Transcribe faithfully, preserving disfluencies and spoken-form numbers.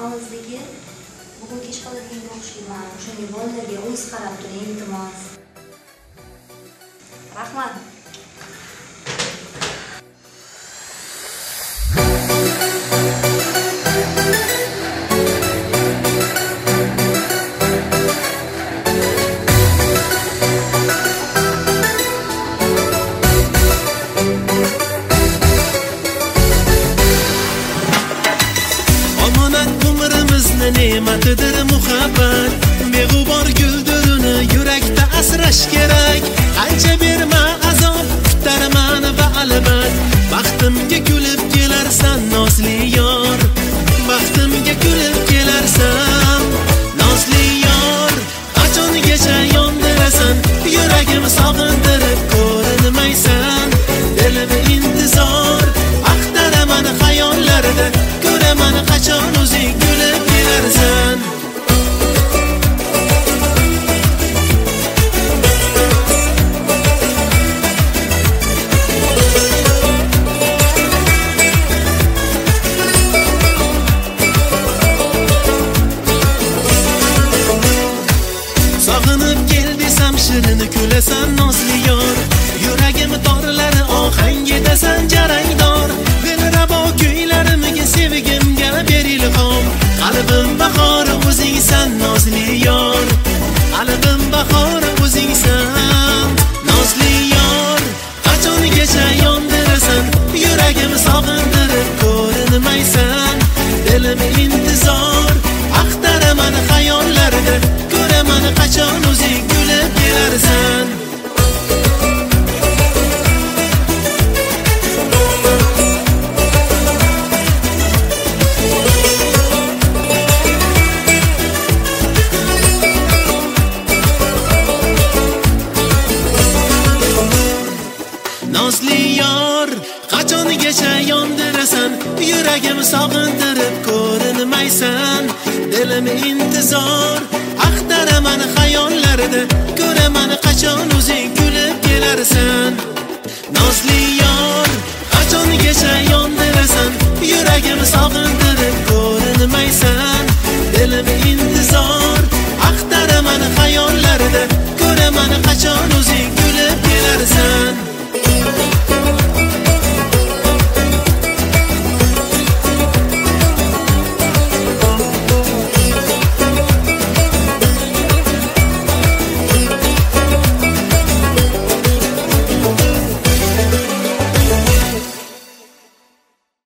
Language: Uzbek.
og'izligi bugun kech qoladigan o'xshayman. O'shanga bolalarga o'z qarab turing, iltimos. Rahmat. Ne'matidir muhabbat, beg'ubor guldurini yurakda asrash kerak. Qancha berma azob, kutarman va albat. Baxtimga kulib kelarsan nozli yor, baxtimga kulib kelarsan nozli yor. Qachongacha yondirasan, yuragim sog'indirib ko'rinmaysan. Dilim intizor, axtaraman xayollarda, ko'raman qachon o'zing kulib kelarsan. Sog'inib kel desam shirini kulasan nozli yor. Yuragim torlari ohangidasan jarangdor. Dilrabo kuylarimga sevgimga ber ilhom. Qalbim bahori o'zingsan nozli yor. Qalbim bahori o'zingsan nozli yor. Qachongacha yondirasan, yuragim sog'indirib ko'rinmaysan. Dilim intizor, axtaraman xayollarda, ko'raman qachon o'zing kulib kelarsan. Nozli yor, qachongacha yondirasan, yuragim sog'indirib ko'rinmaysan. Dilim intizor, axtaraman xayollarda, ko'raman qachon o'zing kulib kelarsan. Nozli yor, qachongacha yondirasan, yuragim sog'indirib